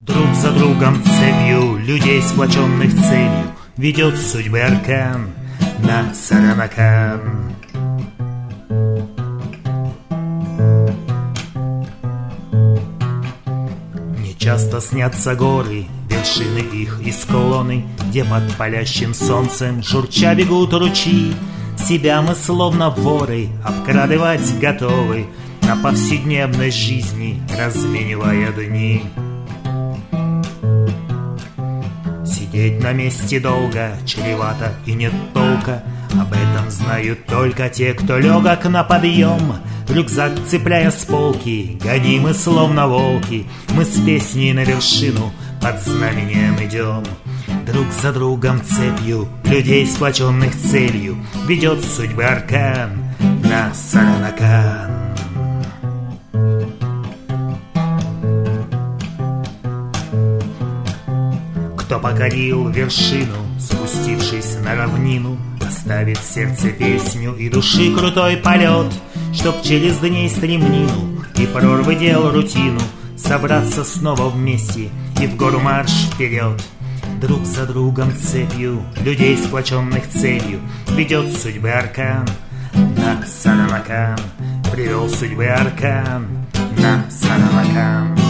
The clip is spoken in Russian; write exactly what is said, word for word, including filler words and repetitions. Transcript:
Друг за другом цепью людей, сплоченных целью, ведет судьбы аркан на Саранакан. Мне часто снятся горы, вершины их и склоны, где под палящим солнцем журча бегут ручьи. Себя мы словно воры обкрадывать готовы, на повседневной жизни разменивая дни. Сидеть на месте долго чревато и нет толка, об этом знают только те, кто легок на подъем. Рюкзак цепляя с полки, гонимы словно волки, мы с песней на вершину под знамением идем. Друг за другом цепью людей, сплоченных целью, ведет судьбы аркан на Саранакан. Кто покорил вершину, спустившись на равнину, оставит в сердце песню и души крутой полет, чтоб через дней стремнину и прорвы дел рутину собраться снова вместе и в гору марш вперед. Друг за другом цепью людей, сплоченных целью, ведет судьбы аркан на Саранакан. Привел судьбы аркан на Саранакан.